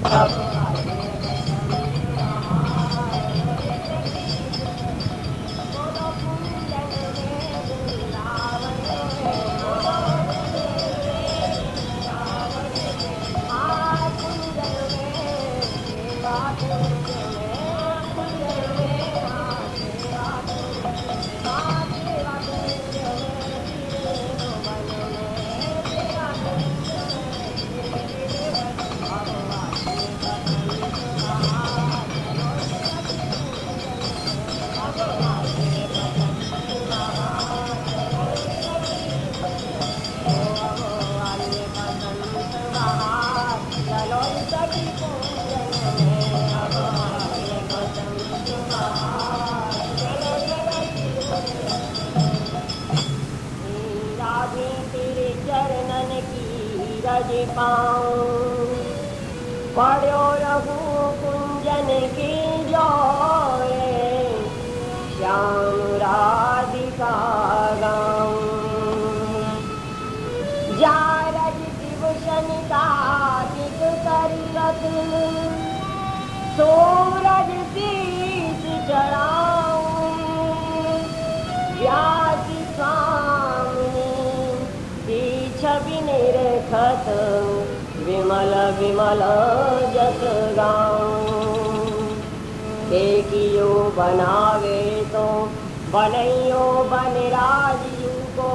पढ़ो रघु कुंजन की जोड़े श्याम राधिका गाऊं जा रज शिव शनिकादिक करत सूरज शीश चढ़ाऊं व्यासी स्वामी की छवि निरखत विमल विमल जस गाऊं कियो बनावे तो बनैयो बनराजू को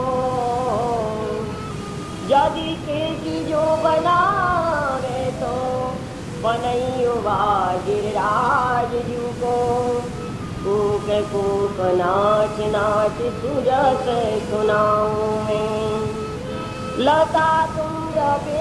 यदि कियो बनावे तो बनैयो गिरिराज जू को कूक कूक नाच नाच सुजस सुनाऊं मैं लता तुम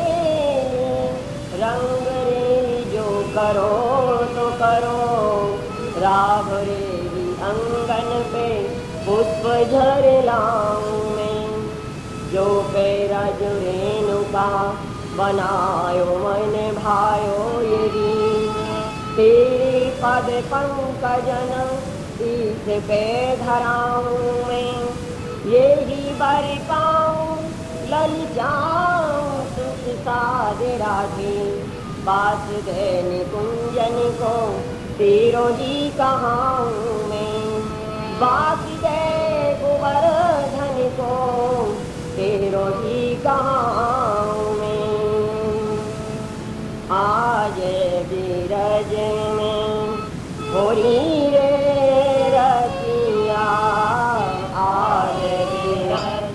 रंग रे जो करो तो करो राग रे अंगन पे पुष्प झर लाऊं मैं जो पैरा जो रेणुका बनायो मन भायो यदि तेरे पद पंकजन तीर्थ पे धराऊं मैं यही बर पाऊं ललचाऊं सुख साध राधे वासुदेव कुंजन को तेरो ही कहाऊं मैं वासुदेव गोवर्धन को तेरो ही कहाऊं मैं आज बिरज में होरी रे रतिया आज बिरज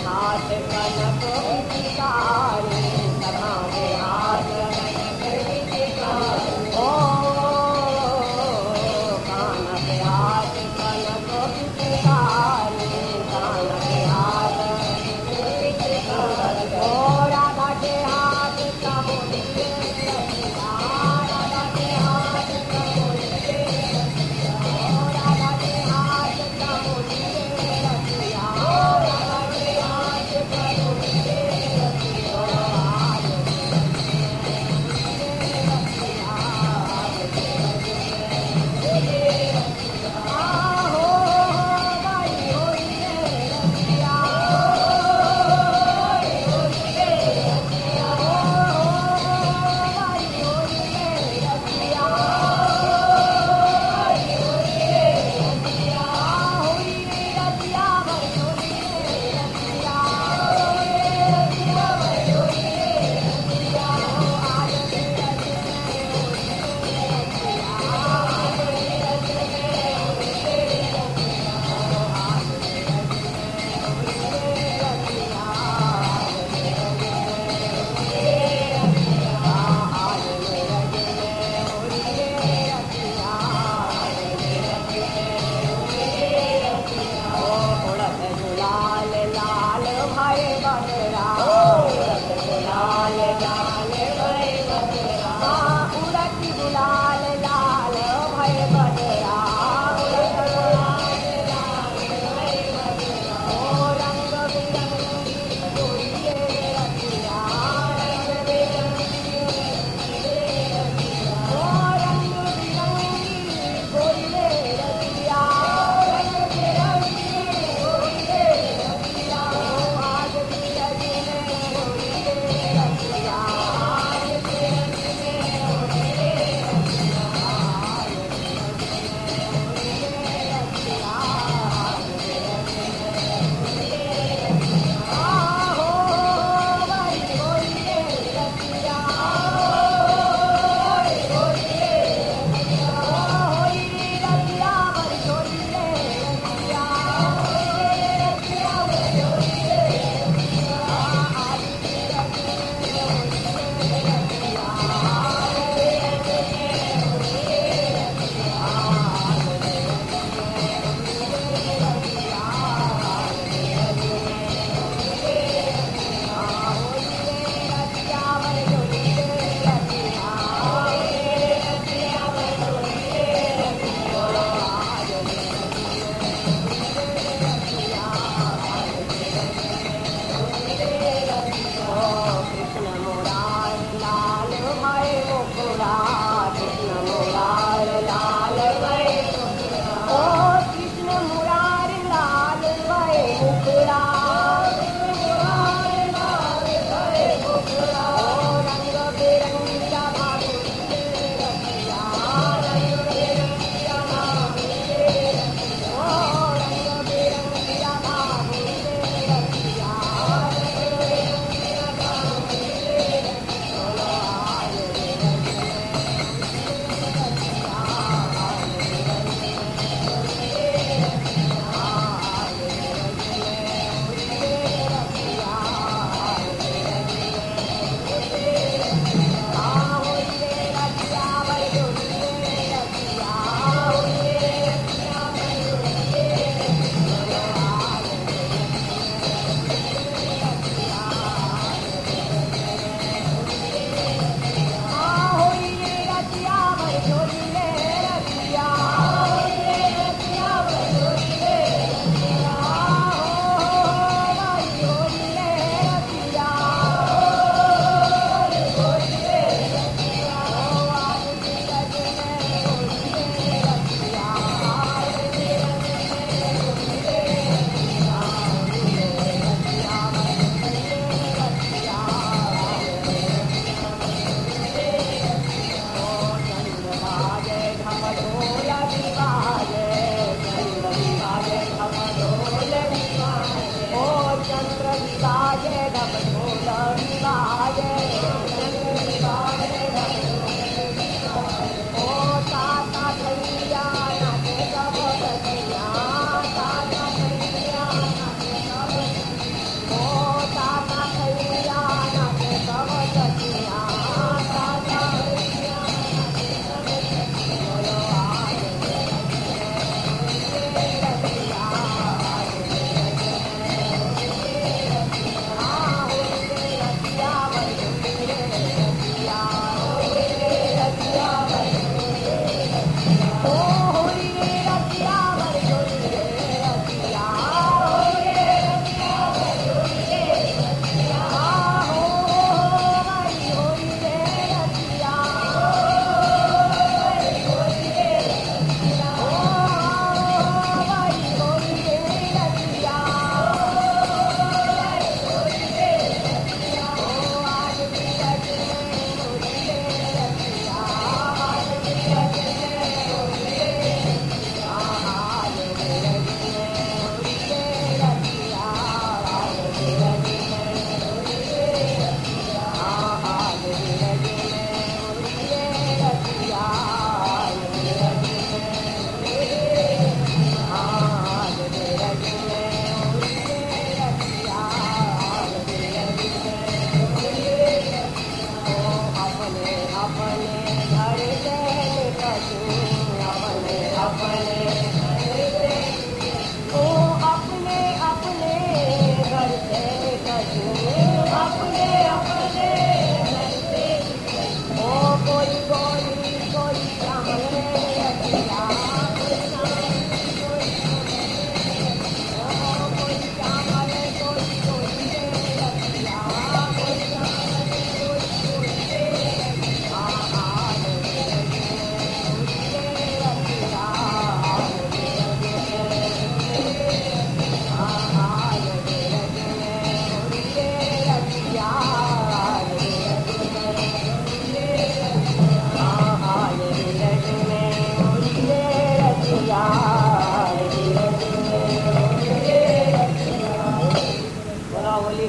हाथ कनक पिचकारी सभा के हाथ ओ कान के हाथ कनक पिचकारी कान के हाथ ओ राधा के हाथ कमोली राधा के हाथ कमोली राधा के हाथ कमोली रतिया राधा के हाथ कमोली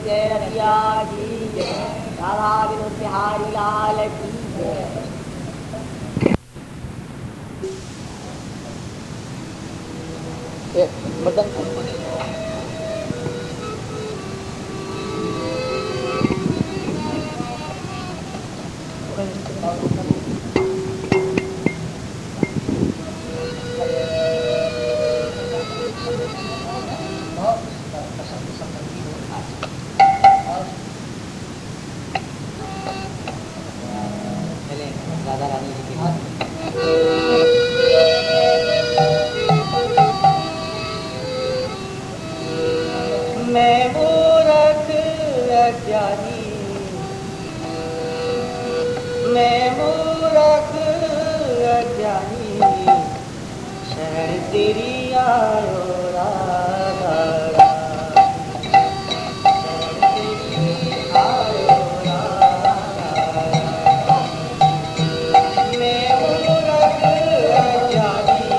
जय रतिया की जय, राधा विनोद बिहारी लाल की जय। राधा रानी जी के हाथ मैं मूर्ख अज्ञानी, मैं मूर्ख अज्ञानी, शरण तेरी आयो राधा, शरण तेरी आयो राधा। मैं मूर्ख अज्ञानी,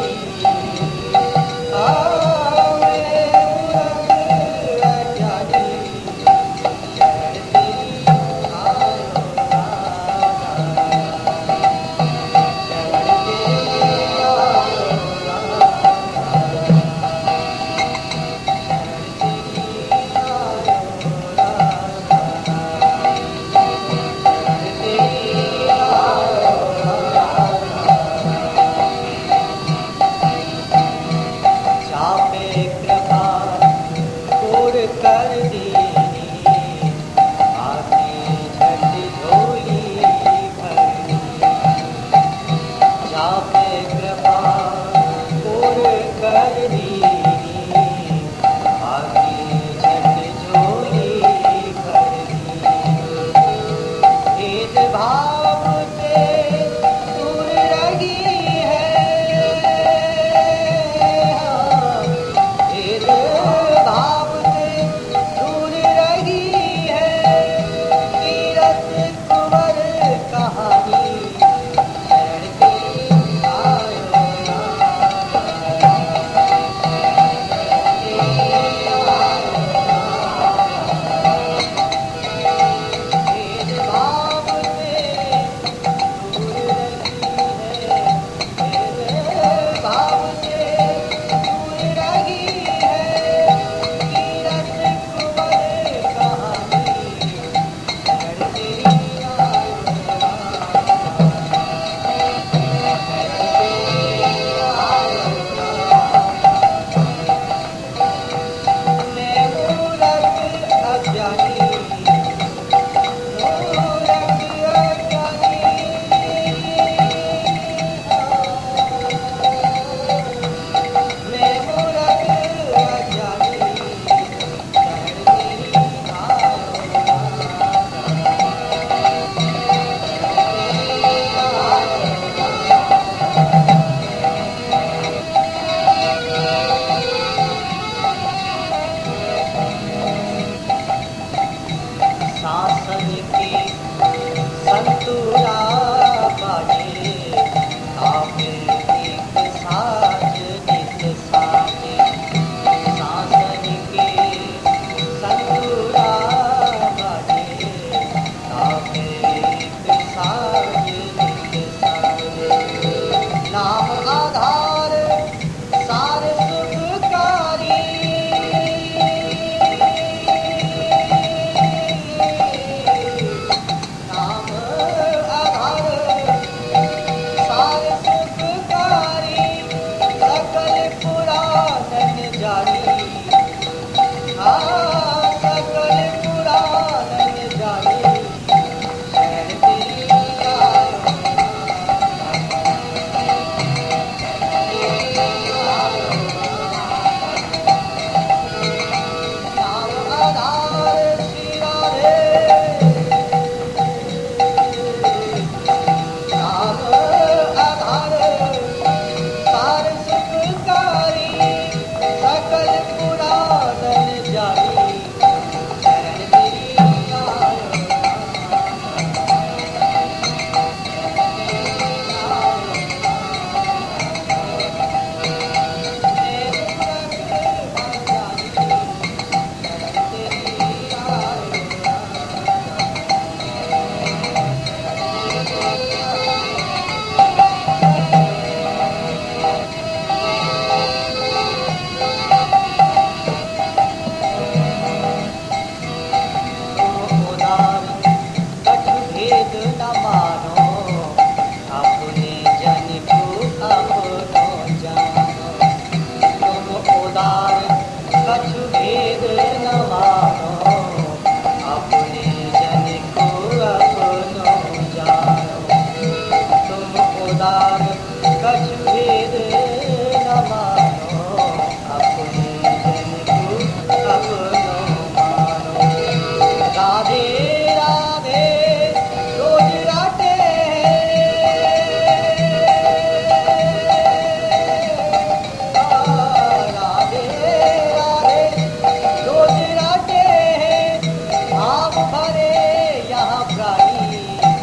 भरे यहाँ प्राणी,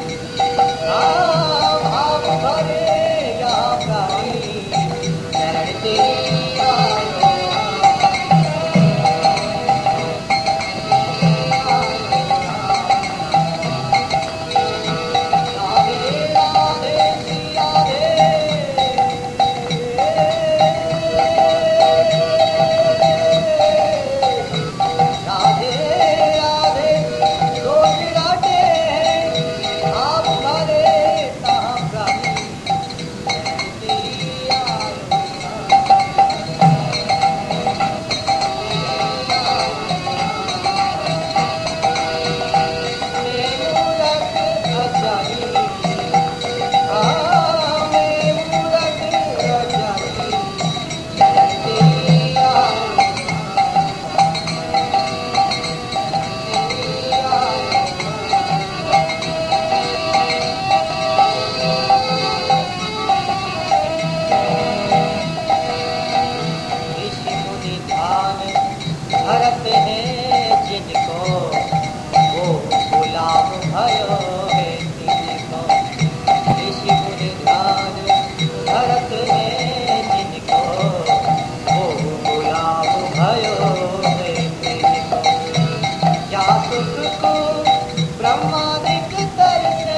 भाव भरे यहाँ प्राणी, चरण तेरी आयो। भरत है जिनको वो गुलाम भयो है तिनको, ऋषि मुनि ध्यान भरत है जिनको वो गुलाम भयो है तिनको। क्या सुख को ब्रह्मादिक तरसे,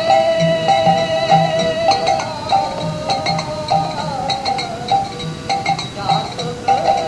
क्या सुख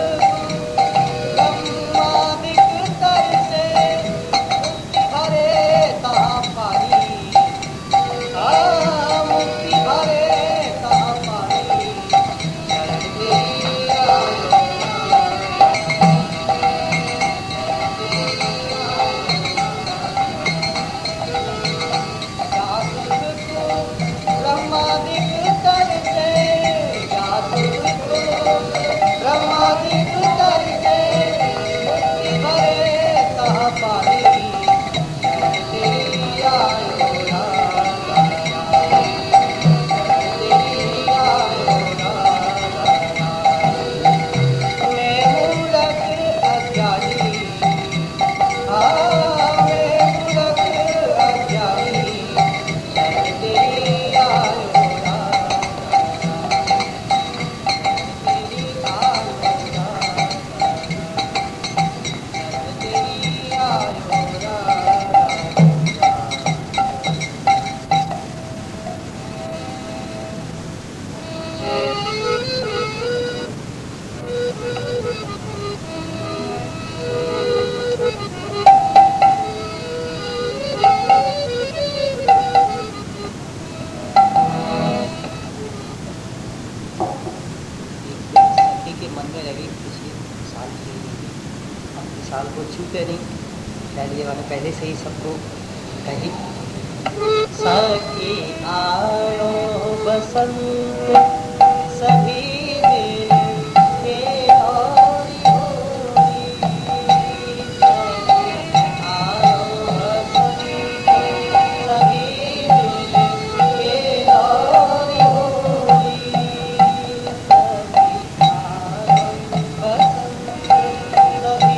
साल को छूते नहीं, शायद ये मैंने पहले से ही सबको कही। सखी आयो बसंत सभी दिल के औरी होरी, सखी आयो बसंत सभी दिल के औरी होरी, सखी आयो बसंत सभी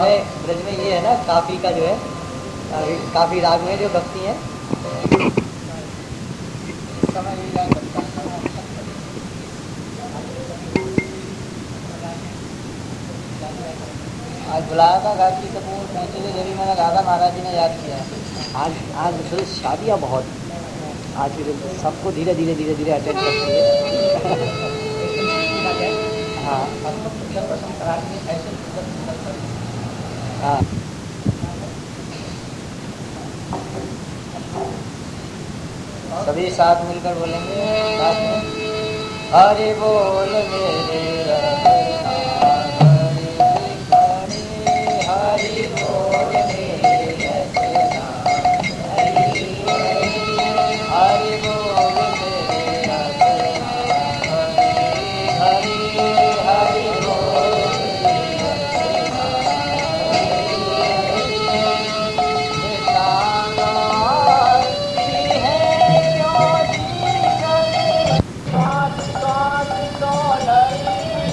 ब्रज में ये है ना, काफी का जो है, काफी राग में जो भक्ति है, समय भी जा सकता है। आज बुलाया था गायत्री कपूर पहुंचे थे, जब भी मैंने कहा था महाराज जी ने याद किया। आज मुझे शादियाँ बहुत, आज सबको धीरे धीरे धीरे धीरे अटेंड करती है। हाँ हाँ, सभी साथ मिलकर बोलेंगे साथ में, हरि बोल मेरे रघुनाथ, हरि बोल मेरे रघुनाथ, हरि बोल मेरे रघुनाथ, हरि हरि बोल मेरे रघुनाथ। है क्यों जीवन, साथ साथ तो नहीं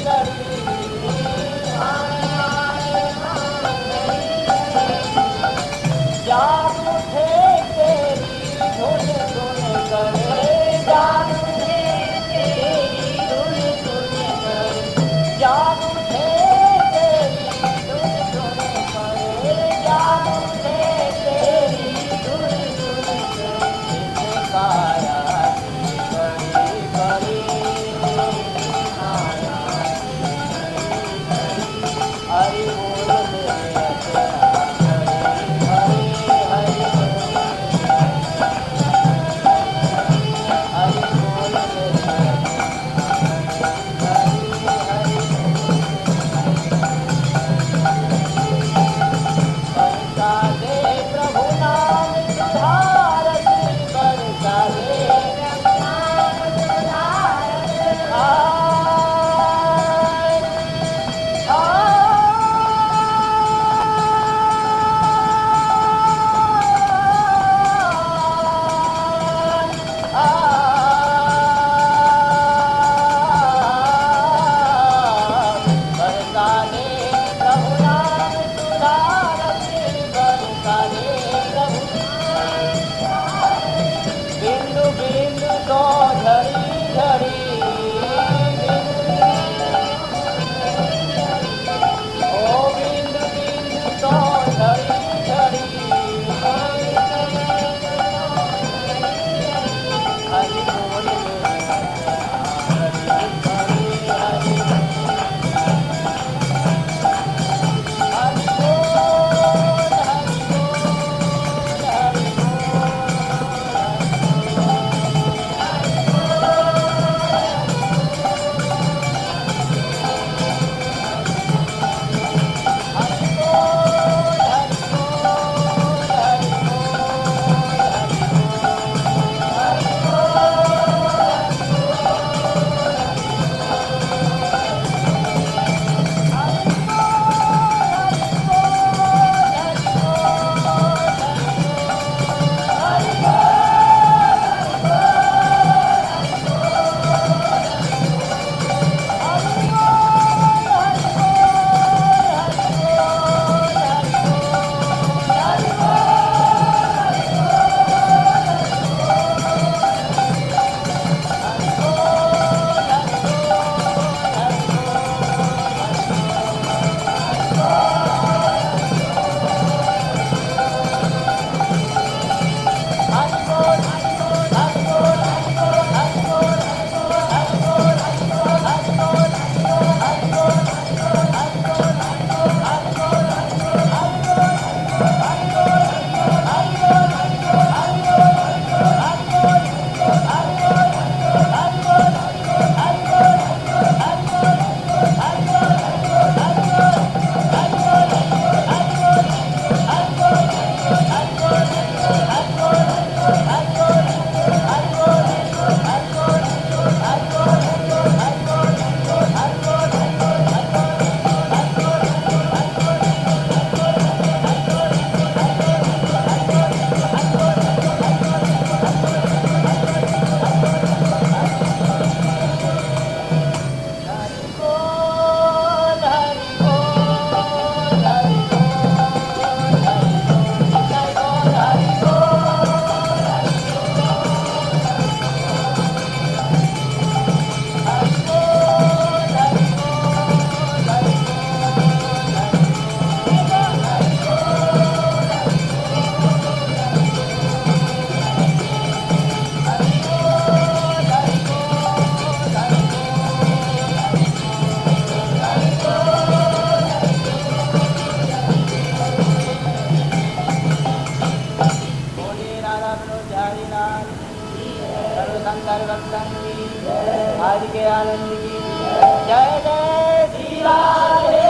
सर्वशंकर भक्तन की आदि के आनंद की जय जय श्री राधे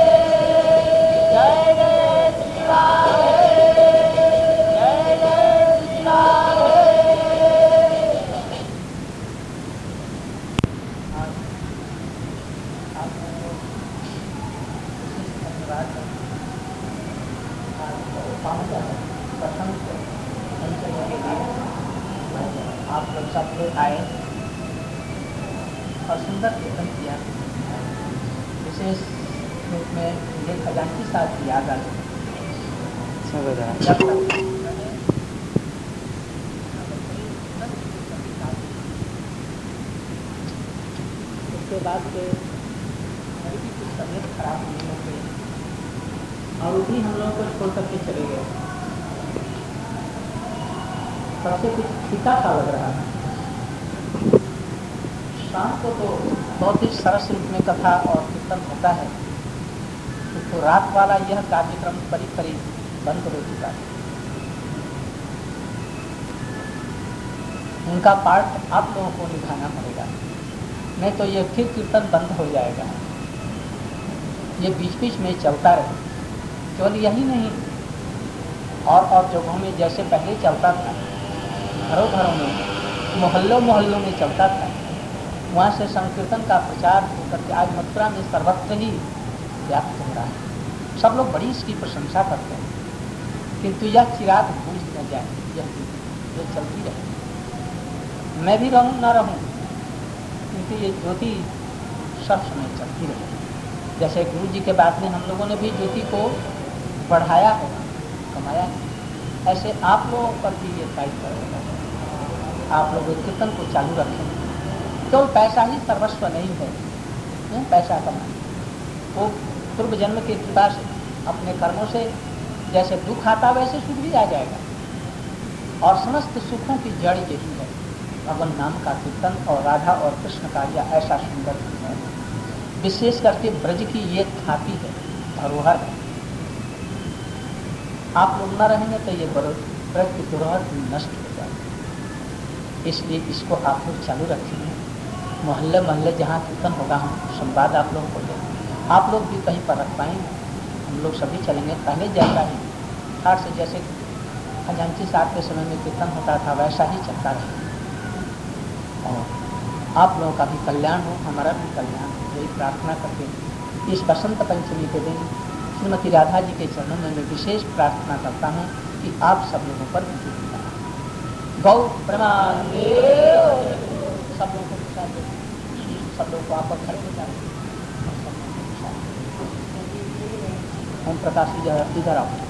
जय जय श्री राधे जय जय श्री राधे। आप लोग सब लोग आए और सुंदर कीर्तन किया। विशेष रूप में ये खजांची साहब की याद आ गई। उसके बाद से मेरी भी कुछ तबीयत खराब नहीं हो गई और वो भी हम लोगों को छोड़ करके चले गए। सबसे कुछ फीका सा लग रहा है। शाम को तो बहुत ही सरस रूप में कथा और कीर्तन होता है, तो रात वाला यह कार्यक्रम करीब करीब बंद हो चुका है। उनका पार्ट आप लोगों को निभाना पड़ेगा, नहीं तो ये फिर कीर्तन बंद हो जाएगा। ये बीच बीच में चलता रहे। केवल यही नहीं, और जगहों में जैसे पहले चलता था, घरों घरों में, मोहल्लों मोहल्लों में चलता था, वहाँ से संकीर्तन का प्रचार होकर के आज मथुरा में सर्वत्र ही व्याप्त हो रहा है। सब लोग बड़ी इसकी प्रशंसा करते हैं, किंतु यह चिराग बुझ न जाए, यह चलती रहे। मैं भी रहूँ न रहूँ, किंतु ये ज्योति सब समय चलती रहे। जैसे गुरु जी के बाद में हम लोगों ने भी ज्योति को बढ़ाया है, कमाया है, ऐसे आप लोगों पर भी ये दायित्व रहेगा। आप लोग कीर्तन को चालू रखें। केवल पैसा ही सर्वस्व नहीं है, पैसा कमाना वो पूर्व जन्म की कृपा से, अपने कर्मों से जैसे दुख आता वैसे सुख भी आ जाएगा। और समस्त सुखों की जड़ यही है, भगवान नाम का कीर्तन और राधा और कृष्ण का यह ऐसा सुंदर है। विशेष करके ब्रज की ये ख्याति है, धरोहर है। आप लोग न रहेंगे तो ये ब्रज की धरोहर नष्ट हो जाएगी। इसलिए इसको आप लोग चालू रखेंगे। मोहल्ले मोहल्ले जहाँ कीर्तन होगा हम संवाद आप लोगों को दें। आप लोग भी कहीं पर रख पाएंगे, हम लोग सभी चलेंगे। पहले जैसा ही ठाट से जैसे खजांची साहब के समय में कीर्तन होता था वैसा ही चलता रहे। और आप लोगों का भी कल्याण हो, हमारा भी कल्याण हो, यही प्रार्थना करके इस बसंत पंचमी के दिन श्रीमती राधा जी के चरणों में मैं विशेष प्रार्थना करता हूँ कि आप सब लोगों पर गौ प्रमाण सब लोगों को सब लोग को आप खड़े हो जाए। ओम प्रकाश इधर आओ।